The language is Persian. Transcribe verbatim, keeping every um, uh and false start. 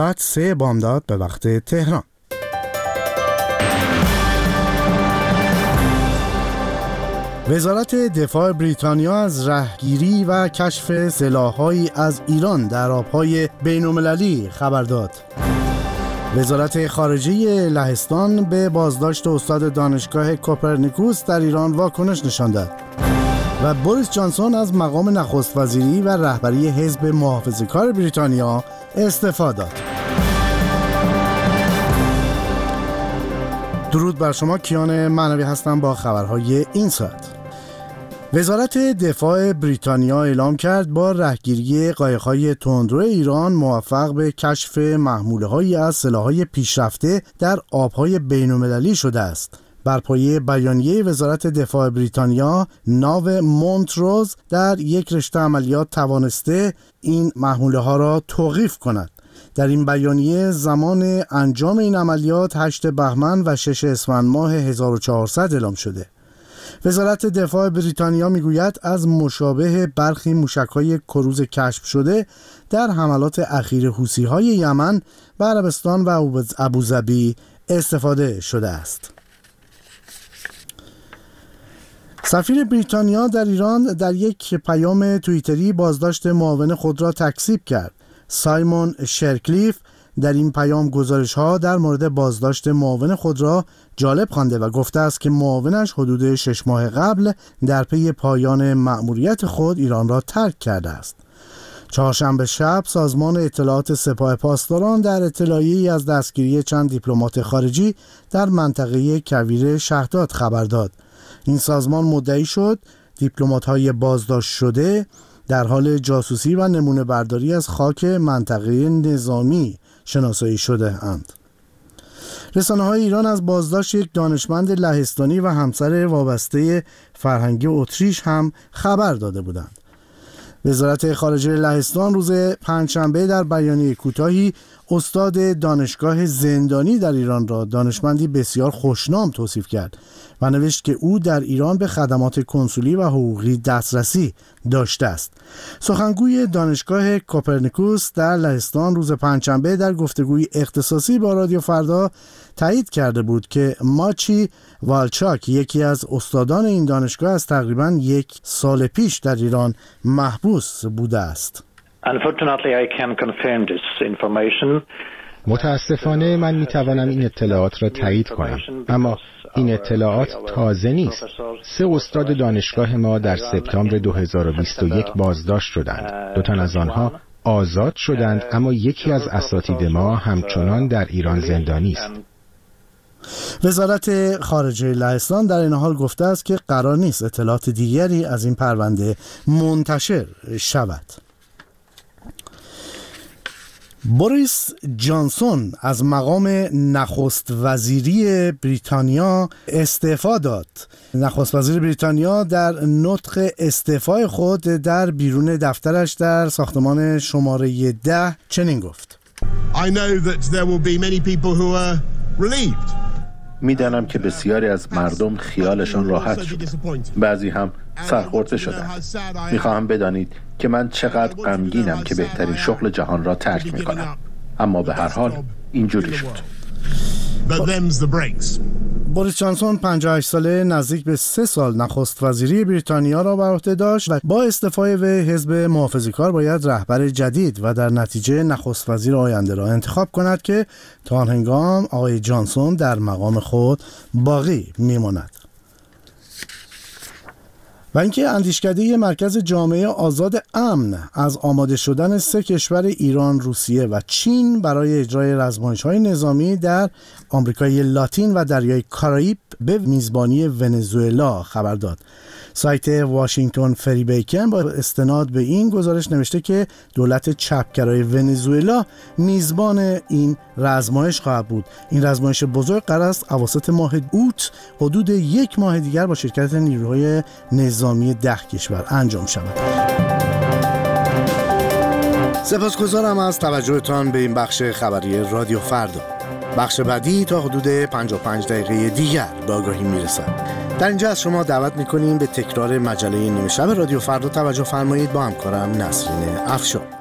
ساعت سه بامداد به وقت تهران. وزارت دفاع بریتانیا از رهگیری و کشف سلاح‌هایی از ایران در آب‌های بین‌المللی خبر داد. وزارت خارجه لهستان به بازداشت استاد دانشگاه کوپرنیکوس در ایران واکنش نشان داد. و بوریس جانسون از مقام نخست وزیری و رهبری حزب محافظه‌کار بریتانیا استعفا داد. درود بر شما، کیان معنوی هستم با خبرهای این ساعت. وزارت دفاع بریتانیا اعلام کرد با رهگیری قایق‌های تندرو ایران موفق به کشف محموله‌هایی از سلاح‌های پیشرفته در آب‌های بین‌المللی شده است. بر پایه بیانیه وزارت دفاع بریتانیا، ناو مونتروز در یک رشته عملیات توانسته این محموله‌ها را توقیف کند. در این بیانیه زمان انجام این عملیات هشتم بهمن و ششم اسفند ماه هزار و چهارصد اعلام شده. وزارت دفاع بریتانیا میگوید از مشابه برخی موشک‌های کروز کشف شده در حملات اخیر حوثی‌های یمن به عربستان و ابوظبی استفاده شده است. سفیر بریتانیا در ایران در یک پیام توییتری بازداشت معاون خود را تکذیب کرد. سایمون شرکلیف در این پیام گزارش‌ها در مورد بازداشت معاون خود را جالب خوانده و گفته است که معاونش حدود شش ماه قبل در پی پایان مأموریت خود ایران را ترک کرده است. چهارشنبه شب سازمان اطلاعات سپاه پاسداران در اطلاعیه‌ای از دستگیری چند دیپلمات خارجی در منطقه کویر شهداد خبر داد. این سازمان مدعی شد دیپلمات‌های بازداشت شده در حال جاسوسی و نمونه برداری از خاک منطقه نظامی شناسایی شده اند. رسانه‌های ایران از بازداشت یک دانشمند لهستانی و همسر وابسته فرهنگی اتریش هم خبر داده بودند. وزارت خارجه لهستان روز پنجشنبه در بیانیه کوتاهی استاد دانشگاه زندانی در ایران را دانشمندی بسیار خوشنام توصیف کرد و نوشت که او در ایران به خدمات کنسولی و حقوقی دسترسی داشته است. سخنگوی دانشگاه کوپرنیکوس در لهستان روز پنجشنبه در گفتگوی اختصاصی با رادیو فردا تایید کرده بود که ماچی والچاک یکی از استادان این دانشگاه از تقریباً یک سال پیش در ایران محبوس بوده است. Unfortunately, I can confirm this information. متاسفانه من میتوانم این اطلاعات را تایید کنم، اما این اطلاعات تازه نیست. سه استاد دانشگاه ما در سپتامبر دو هزار و بیست و یک بازداشت شدند. دو تن از آنها آزاد شدند، اما یکی از اساتید ما همچنان در ایران زندانی است. وزارت خارجه لهستان در این حال گفته است که قرار نیست اطلاعات دیگری از این پرونده منتشر شود. بوریس جانسون از مقام نخست وزیری بریتانیا استعفا داد. نخست وزیر بریتانیا در نطق استعفای خود در بیرون دفترش در ساختمان شماره ده چنین گفت: I know that there will be many people who are relieved. میدانم که بسیاری از مردم خیالشان راحت شد، بعضی هم سرخورده شدند. میخواهم بدانید که من چقدر غمگینم که بهترین شغل جهان را ترک میکنم، اما به هر حال اینجوری شد. بوریس جانسون پنجاه و هشت ساله نزدیک به سه سال نخست وزیری بریتانیا را بر عهده داشت و با استعفای وی حزب محافظه‌کار باید رهبر جدید و در نتیجه نخست وزیر آینده را انتخاب کند که تا آن هنگام آقای جانسون در مقام خود باقی میماند. و اینکه اندیشکده مرکز جامعه آزاد امن از آماده شدن سه کشور ایران، روسیه و چین برای اجرای رزمایش‌های نظامی در آمریکای لاتین و دریای کارائیب به میزبانی ونزوئلا خبر داد. سایت واشنگتن فری بیکن با استناد به این گزارش نوشته که دولت چپگرای ونزوئلا میزبان این رزمایش خواهد بود. این رزمایش بزرگ قرار است اواسط ماه اوت حدود یک ماه دیگر با شرکت نیروهای نظامی ده کشور انجام شود. سپاسگزارم از توجهتان به این بخش خبری رادیو فردا. بخش بعدی تا حدود پنجاه و پنج دقیقه دیگر به آگاهی میرسد. در اینجا از شما دعوت میکنیم به تکرار مجله نیمه شب رادیو فردا توجه فرمایید با همکارم نسرین افشار.